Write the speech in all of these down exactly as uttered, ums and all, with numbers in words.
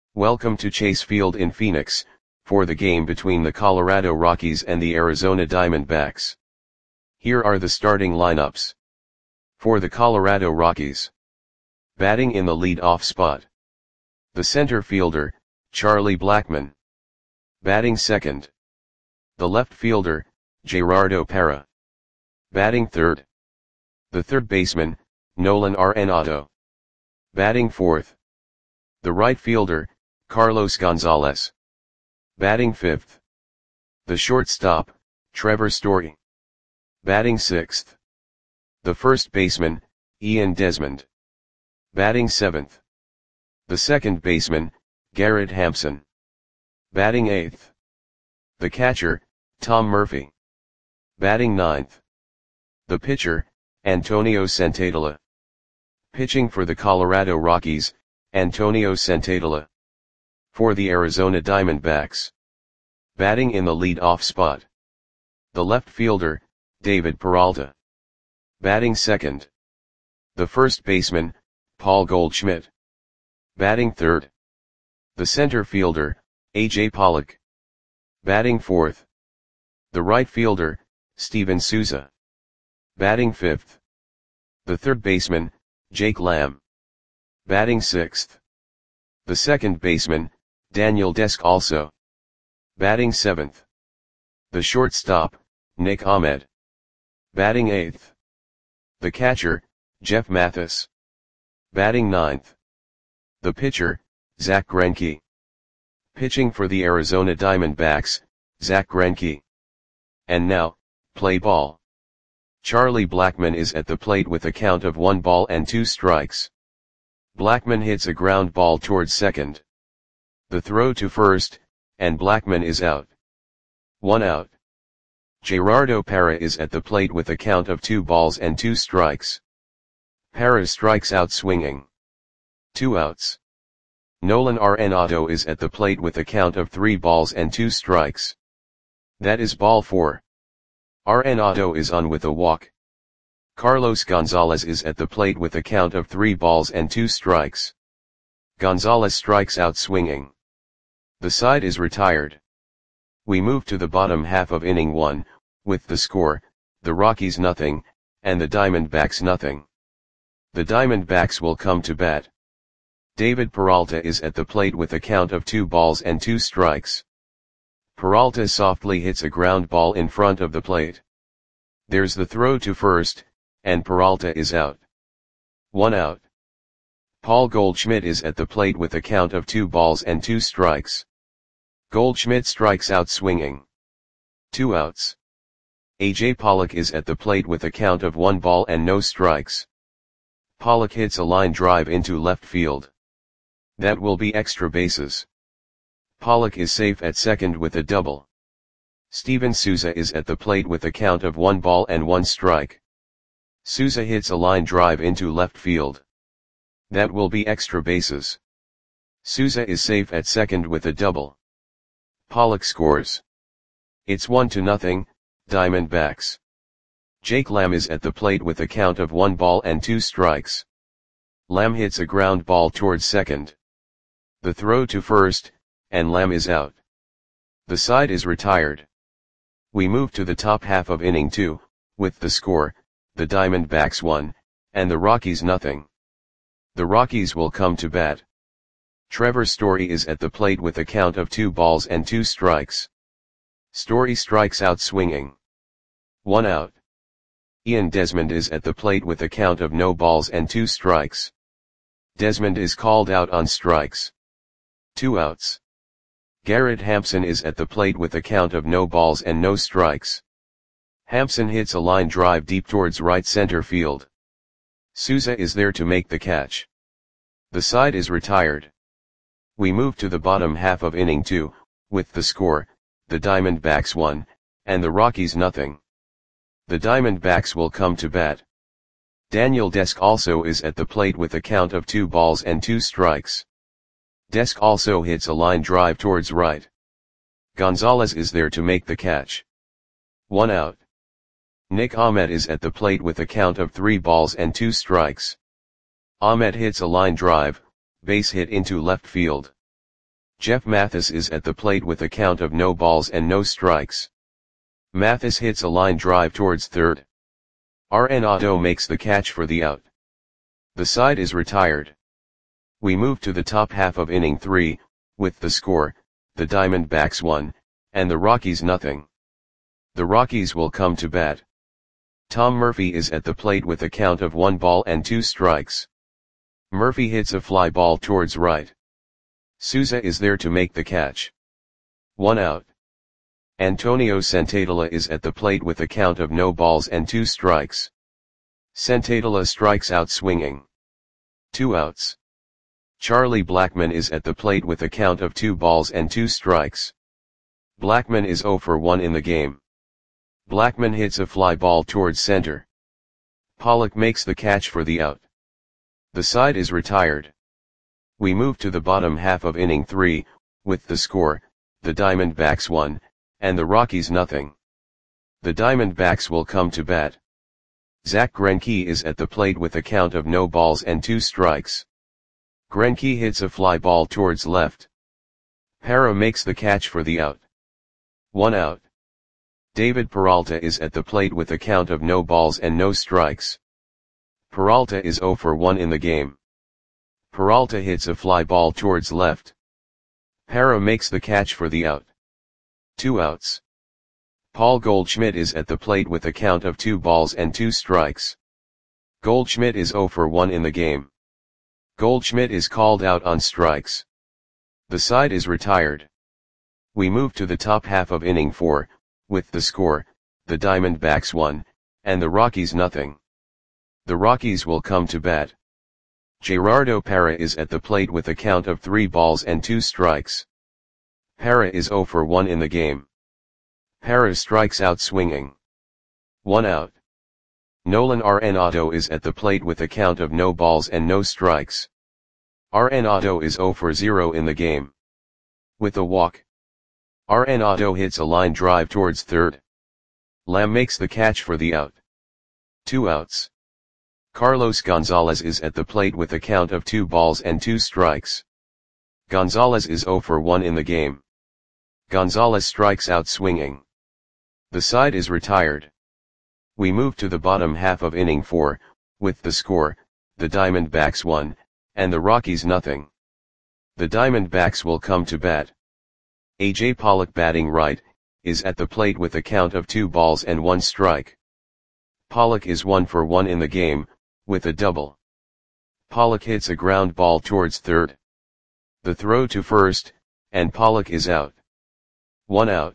Welcome to Chase Field in Phoenix, for the game between the Colorado Rockies and the Arizona Diamondbacks. Here are the starting lineups. For the Colorado Rockies. Batting in the lead-off spot. The center fielder, Charlie Blackmon. Batting second. The left fielder, Gerardo Parra. Batting third. The third baseman, Nolan Arenado. Batting fourth. The right fielder, Carlos Gonzalez. Batting fifth. The shortstop, Trevor Story. Batting sixth. The first baseman, Ian Desmond. Batting seventh. The second baseman, Garrett Hampson. Batting eighth. The catcher, Tom Murphy. Batting ninth. The pitcher, Antonio Senzatela. Pitching for the Colorado Rockies, Antonio Senzatela. For the Arizona Diamondbacks. Batting in the lead-off spot. The left fielder, David Peralta. Batting second. The first baseman, Paul Goldschmidt. Batting third. The center fielder, A J Pollock. Batting fourth. The right fielder, Steven Souza. Batting fifth. The third baseman, Jake Lamb. Batting sixth. The second baseman, Daniel Descalso. Batting seventh. The shortstop, Nick Ahmed. Batting eighth. The catcher, Jeff Mathis. Batting ninth. The pitcher, Zach Greinke. Pitching for the Arizona Diamondbacks, Zach Greinke. And now, play ball. Charlie Blackmon is at the plate with a count of one ball and two strikes. Blackmon hits a ground ball towards second. The throw to first, and Blackmon is out. One out. Gerardo Parra is at the plate with a count of two balls and two strikes. Parra strikes out swinging. Two outs. Nolan Arenado is at the plate with a count of three balls and two strikes. That is ball four. Arenado is on with a walk. Carlos Gonzalez is at the plate with a count of three balls and two strikes. Gonzalez strikes out swinging. The side is retired. We move to the bottom half of inning one, with the score, the Rockies nothing, and the Diamondbacks nothing. The Diamondbacks will come to bat. David Peralta is at the plate with a count of two balls and two strikes. Peralta softly hits a ground ball in front of the plate. There's the throw to first, and Peralta is out. One out. Paul Goldschmidt is at the plate with a count of two balls and two strikes. Goldschmidt strikes out swinging. Two outs. A J Pollock is at the plate with a count of one ball and no strikes. Pollock hits a line drive into left field. That will be extra bases. Pollock is safe at second with a double. Steven Souza is at the plate with a count of one ball and one strike. Souza hits a line drive into left field. That will be extra bases. Souza is safe at second with a double. Pollock scores. It's one to nothing, Diamondbacks. Jake Lamb is at the plate with a count of one ball and two strikes. Lamb hits a ground ball towards second. The throw to first, and Lamb is out. The side is retired. We move to the top half of inning two, with the score, the Diamondbacks one, and the Rockies nothing. The Rockies will come to bat. Trevor Story is at the plate with a count of two balls and two strikes. Story strikes out swinging. One out. Ian Desmond is at the plate with a count of no balls and two strikes. Desmond is called out on strikes. Two outs. Garrett Hampson is at the plate with a count of no balls and no strikes. Hampson hits a line drive deep towards right center field. Souza is there to make the catch. The side is retired. We move to the bottom half of inning two, with the score, the Diamondbacks one, and the Rockies nothing. The Diamondbacks will come to bat. Daniel Descalso is at the plate with a count of two balls and two strikes. Descalso hits a line drive towards right. Gonzalez is there to make the catch. One out. Nick Ahmed is at the plate with a count of three balls and two strikes. Ahmed hits a line drive, base hit into left field. Jeff Mathis is at the plate with a count of no balls and no strikes. Mathis hits a line drive towards third. Arenado makes the catch for the out. The side is retired. We move to the top half of inning three, with the score, the Diamondbacks one, and the Rockies nothing. The Rockies will come to bat. Tom Murphy is at the plate with a count of one ball and two strikes. Murphy hits a fly ball towards right. Souza is there to make the catch. One out. Antonio Senzatela is at the plate with a count of no balls and two strikes. Senzatela strikes out swinging. Two outs. Charlie Blackmon is at the plate with a count of two balls and two strikes. Blackmon is oh for one in the game. Blackmon hits a fly ball towards center. Pollock makes the catch for the out. The side is retired. We move to the bottom half of inning three, with the score, the Diamondbacks one, and the Rockies nothing. The Diamondbacks will come to bat. Zach Greinke is at the plate with a count of no balls and two strikes. Greinke hits a fly ball towards left. Parra makes the catch for the out. One out. David Peralta is at the plate with a count of no balls and no strikes. Peralta is oh for one in the game. Peralta hits a fly ball towards left. Parra makes the catch for the out. Two outs. Paul Goldschmidt is at the plate with a count of two balls and two strikes. Goldschmidt is oh for one in the game. Goldschmidt is called out on strikes. The side is retired. We move to the top half of inning four, with the score, the Diamondbacks one, and the Rockies nothing. The Rockies will come to bat. Gerardo Parra is at the plate with a count of three balls and two strikes. Parra is oh for one in the game. Parra strikes out swinging. One out. Nolan Arenado is at the plate with a count of no balls and no strikes. Arenado is oh for zero in the game. With a walk. Arenado hits a line drive towards third. Lamb makes the catch for the out. Two outs. Carlos Gonzalez is at the plate with a count of two balls and two strikes. Gonzalez is oh for one in the game. Gonzalez strikes out swinging. The side is retired. We move to the bottom half of inning four, with the score, the Diamondbacks one, and the Rockies nothing. The Diamondbacks will come to bat. A J Pollock batting right, is at the plate with a count of two balls and one strike. Pollock is one for one in the game, with a double. Pollock hits a ground ball towards third. The throw to first, and Pollock is out. One out.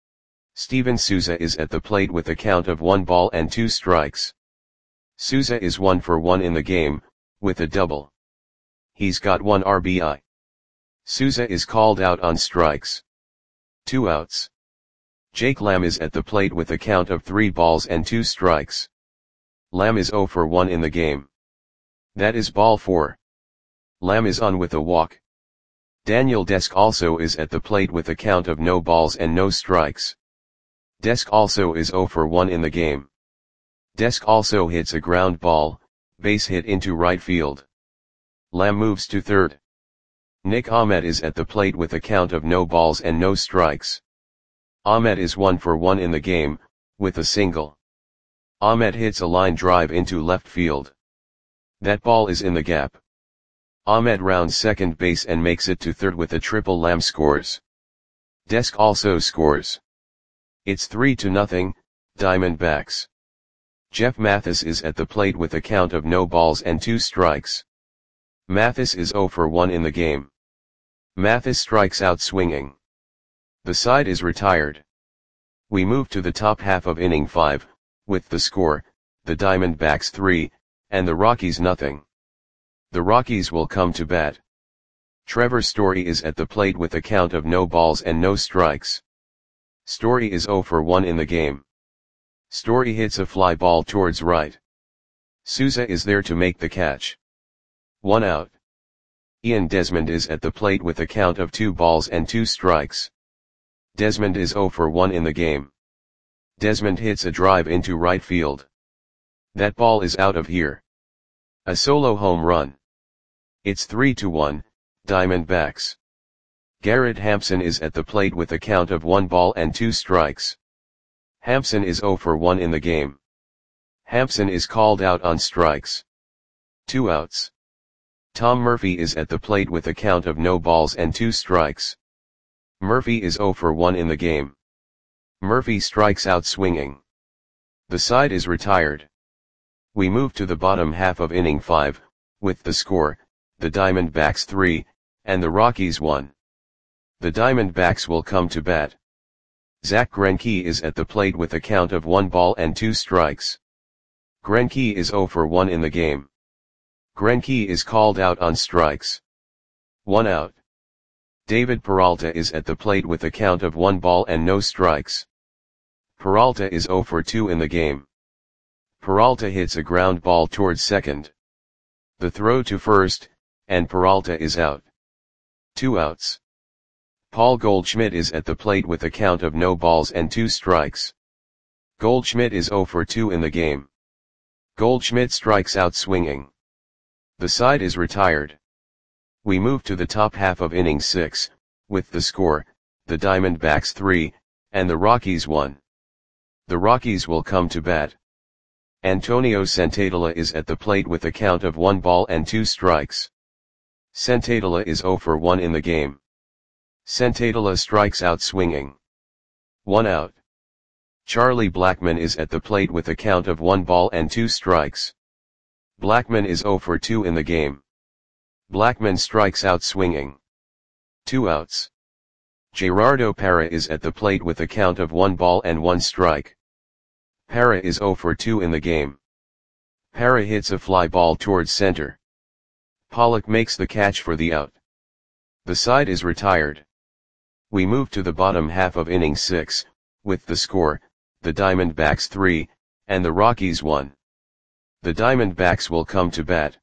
Steven Souza is at the plate with a count of one ball and two strikes. Souza is one for one in the game, with a double. He's got one R B I. Souza is called out on strikes. Two outs. Jake Lamb is at the plate with a count of three balls and two strikes. Lamb is oh for one in the game. That is ball four. Lamb is on with a walk. Daniel Desk also is at the plate with a count of no balls and no strikes. Desk also is oh for one in the game. Desk also hits a ground ball, base hit into right field. Lamb moves to third. Nick Ahmed is at the plate with a count of no balls and no strikes. Ahmed is one for one in the game, with a single. Ahmed hits a line drive into left field. That ball is in the gap. Ahmed rounds second base and makes it to third with a triple. Lamb scores. Desk also scores. It's three to nothing, Diamondbacks. Jeff Mathis is at the plate with a count of no balls and two strikes. Mathis is oh for one in the game. Mathis strikes out swinging. The side is retired. We move to the top half of inning five, with the score, the Diamondbacks three, and the Rockies nothing. The Rockies will come to bat. Trevor Story is at the plate with a count of no balls and no strikes. Story is oh for one in the game. Story hits a fly ball towards right. Souza is there to make the catch. One out. Ian Desmond is at the plate with a count of two balls and two strikes. Desmond is oh for one in the game. Desmond hits a drive into right field. That ball is out of here. A solo home run. It's three to one, Diamondbacks. Garrett Hampson is at the plate with a count of one ball and two strikes. Hampson is zero for one in the game. Hampson is called out on strikes. Two outs. Tom Murphy is at the plate with a count of no balls and two strikes. Murphy is zero for one in the game. Murphy strikes out swinging. The side is retired. We move to the bottom half of inning five, with the score, the Diamondbacks three, and the Rockies one. The Diamondbacks will come to bat. Zach Greinke is at the plate with a count of one ball and two strikes. Greinke is zero for one in the game. Greinke is called out on strikes. One out. David Peralta is at the plate with a count of one ball and no strikes. Peralta is zero for two in the game. Peralta hits a ground ball towards second. The throw to first, and Peralta is out. Two outs. Paul Goldschmidt is at the plate with a count of no balls and two strikes. Goldschmidt is zero for two in the game. Goldschmidt strikes out swinging. The side is retired. We move to the top half of inning six, with the score, the Diamondbacks three, and the Rockies one. The Rockies will come to bat. Antonio Santadela is at the plate with a count of one ball and two strikes. Santadela is zero for one in the game. Santadela strikes out swinging. One out. Charlie Blackmon is at the plate with a count of one ball and two strikes. Blackmon is zero for two in the game. Blackmon strikes out swinging. Two outs. Gerardo Parra is at the plate with a count of one ball and one strike. Parra is zero for two in the game. Parra hits a fly ball towards center. Pollock makes the catch for the out. The side is retired. We move to the bottom half of inning six, with the score, the Diamondbacks three, and the Rockies one. The Diamondbacks will come to bat.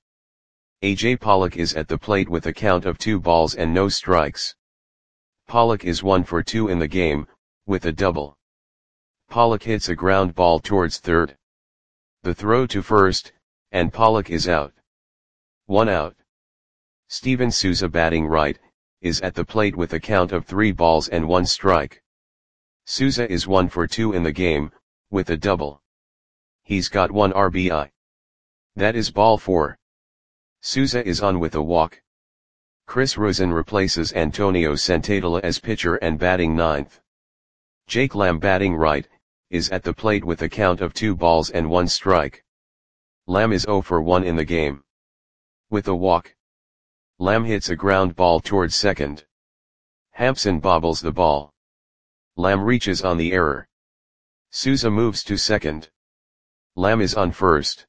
A J Pollock is at the plate with a count of two balls and no strikes. Pollock is one for two in the game, with a double. Pollock hits a ground ball towards third. The throw to first, and Pollock is out. One out. Steven Souza, batting right, is at the plate with a count of three balls and one strike. Souza is one for two in the game, with a double. He's got one R B I. That is ball four. Souza is on with a walk. Chris Rosen replaces Antonio Santadela as pitcher and batting ninth. Jake Lamb, batting right, is at the plate with a count of two balls and one strike. Lamb is zero for one in the game. With a walk. Lamb hits a ground ball towards second. Hampson bobbles the ball. Lamb reaches on the error. Souza moves to second. Lamb is on first.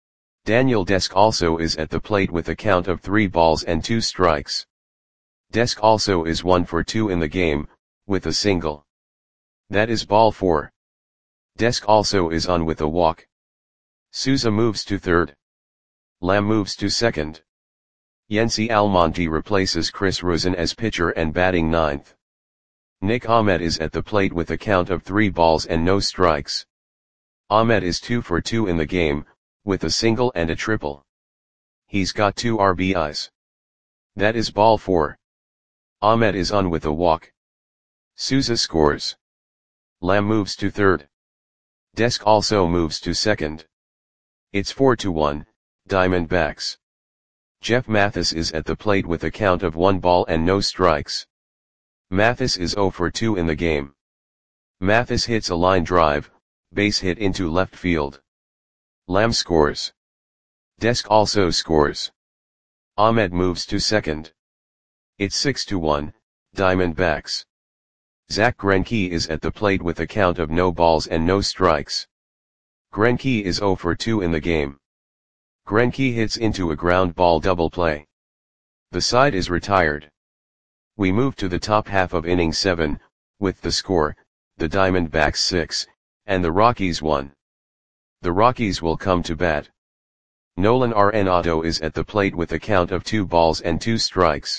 Daniel Desk also is at the plate with a count of three balls and two strikes. Desk also is one for two in the game, with a single. That is ball four. Desk also is on with a walk. Souza moves to third. Lamb moves to second. Yency Almonte replaces Chris Rosen as pitcher and batting ninth. Nick Ahmed is at the plate with a count of three balls and no strikes. Ahmed is two for two in the game, with a single and a triple. He's got two R B Is. That is ball four. Ahmed is on with a walk. Souza scores. Lamb moves to third. Desk also moves to second. It's four to one, Diamondbacks. Jeff Mathis is at the plate with a count of one ball and no strikes. Mathis is zero for two in the game. Mathis hits a line drive, base hit into left field. Lamb scores. Desk also scores. Ahmed moves to second. It's six to one, Diamondbacks. Zach Greinke is at the plate with a count of no balls and no strikes. Greinke is zero for two in the game. Greinke hits into a ground ball double play. The side is retired. We move to the top half of inning seven, with the score, the Diamondbacks six, and the Rockies one. The Rockies will come to bat. Nolan Arenado is at the plate with a count of two balls and two strikes.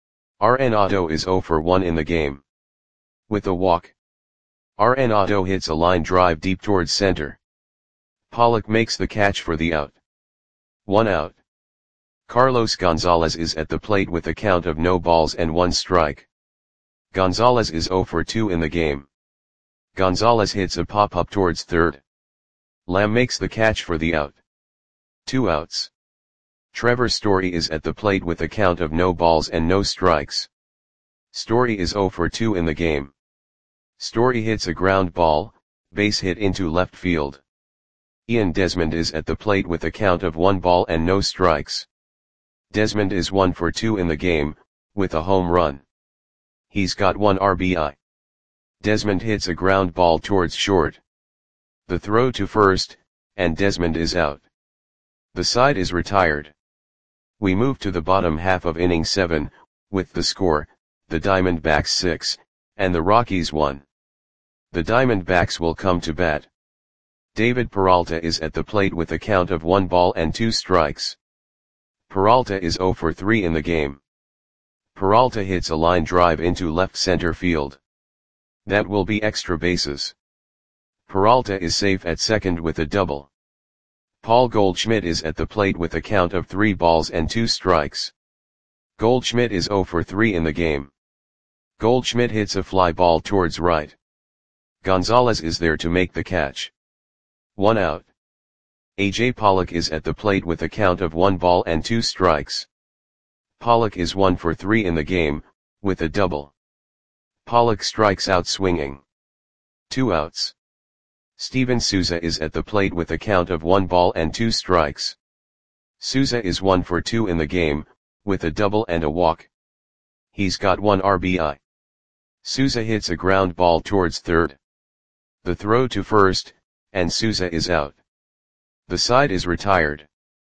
Arenado is zero for one in the game. With a walk. Arenado hits a line drive deep towards center. Pollock makes the catch for the out. One out. Carlos Gonzalez is at the plate with a count of no balls and one strike. Gonzalez is zero for two in the game. Gonzalez hits a pop-up towards third. Lamb makes the catch for the out. Two outs. Trevor Story is at the plate with a count of no balls and no strikes. Story is zero for two in the game. Story hits a ground ball, base hit into left field. Ian Desmond is at the plate with a count of one ball and no strikes. Desmond is one for two in the game, with a home run. He's got one R B I. Desmond hits a ground ball towards short. The throw to first, and Desmond is out. The side is retired. We move to the bottom half of inning seven, with the score, the Diamondbacks six, and the Rockies one. The Diamondbacks will come to bat. David Peralta is at the plate with a count of one ball and two strikes. Peralta is zero for three in the game. Peralta hits a line drive into left center field. That will be extra bases. Peralta is safe at second with a double. Paul Goldschmidt is at the plate with a count of three balls and two strikes. Goldschmidt is zero for three in the game. Goldschmidt hits a fly ball towards right. Gonzalez is there to make the catch. One out. A J Pollock is at the plate with a count of one ball and two strikes. Pollock is one for three in the game, with a double. Pollock strikes out swinging. Two outs. Steven Souza is at the plate with a count of one ball and two strikes. Souza is one for two in the game, with a double and a walk. He's got one R B I. Souza hits a ground ball towards third. The throw to first, and Souza is out. The side is retired.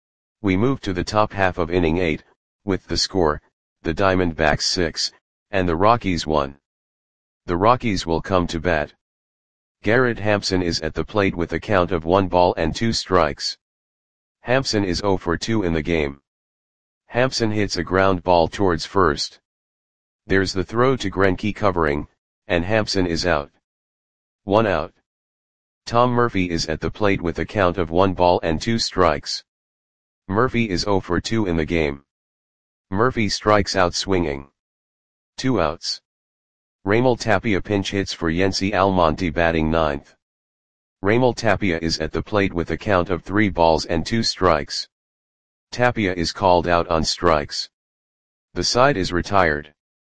We move to the top half of inning eight, with the score, the Diamondbacks six, and the Rockies one. The Rockies will come to bat. Garrett Hampson is at the plate with a count of one ball and two strikes. Hampson is zero for two in the game. Hampson hits a ground ball towards first. There's the throw to Greinke covering, and Hampson is out. One out. Tom Murphy is at the plate with a count of one ball and two strikes. Murphy is zero for two in the game. Murphy strikes out swinging. Two outs. Raimel Tapia pinch hits for Yency Almonte batting ninth. Raimel Tapia is at the plate with a count of three balls and two strikes. Tapia is called out on strikes. The side is retired.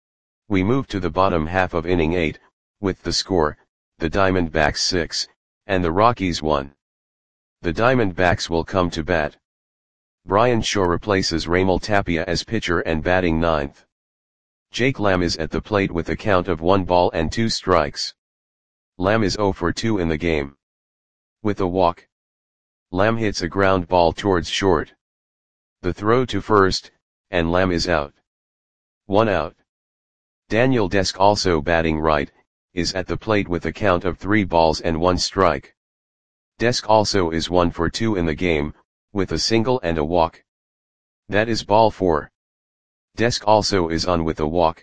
We move to the bottom half of inning eight, with the score, the Diamondbacks six, and the Rockies one. The Diamondbacks will come to bat. Brian Shaw replaces Raimel Tapia as pitcher and batting ninth. Jake Lamb is at the plate with a count of one ball and two strikes. Lamb is zero for two in the game. With a walk. Lamb hits a ground ball towards short. The throw to first, and Lamb is out. One out. Daniel Desk, also batting right, is at the plate with a count of three balls and one strike. Desk also is one for two in the game, with a single and a walk. That is ball four. Desk also is on with a walk.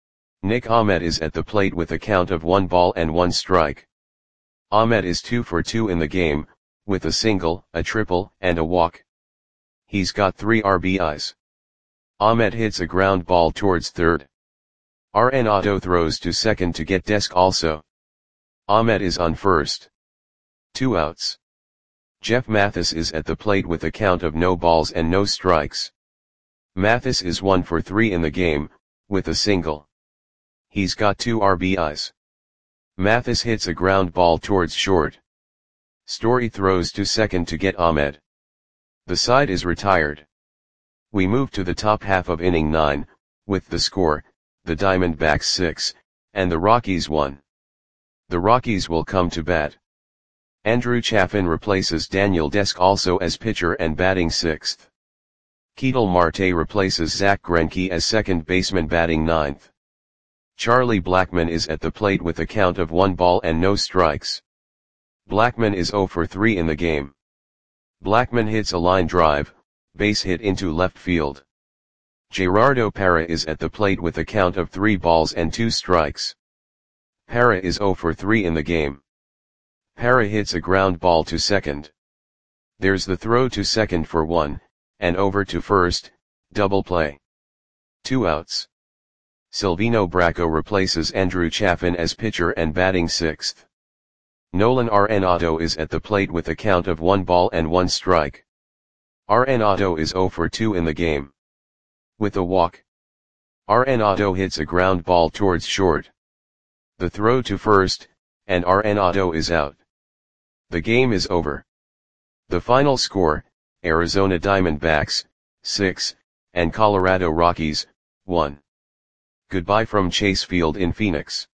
Nick Ahmed is at the plate with a count of one ball and one strike. Ahmed is two for two in the game, with a single, a triple, and a walk. He's got three R B Is. Ahmed hits a ground ball towards third. R N Otto throws to second to get Desk also. Ahmed is on first. Two outs. Jeff Mathis is at the plate with a count of no balls and no strikes. Mathis is one for three in the game, with a single. He's got two R B Is. Mathis hits a ground ball towards short. Story throws to second to get Ahmed. The side is retired. We move to the top half of inning nine, with the score, the Diamondbacks six, and the Rockies one. The Rockies will come to bat. Andrew Chaffin replaces Daniel Desk also as pitcher and batting sixth. Ketel Marte replaces Zach Greinke as second baseman batting ninth. Charlie Blackmon is at the plate with a count of one ball and no strikes. Blackmon is zero for three in the game. Blackmon hits a line drive, base hit into left field. Gerardo Parra is at the plate with a count of three balls and two strikes. Parra is zero for three in the game. Parra hits a ground ball to second. There's the throw to second for one, and over to first, double play. Two outs. Silvino Bracco replaces Andrew Chaffin as pitcher and batting sixth. Nolan Arenado is at the plate with a count of one ball and one strike. Arenado is zero for two in the game. With a walk, Arenado hits a ground ball towards short. The throw to first, and Arenado is out. The game is over. The final score, Arizona Diamondbacks, six, and Colorado Rockies, one. Goodbye from Chase Field in Phoenix.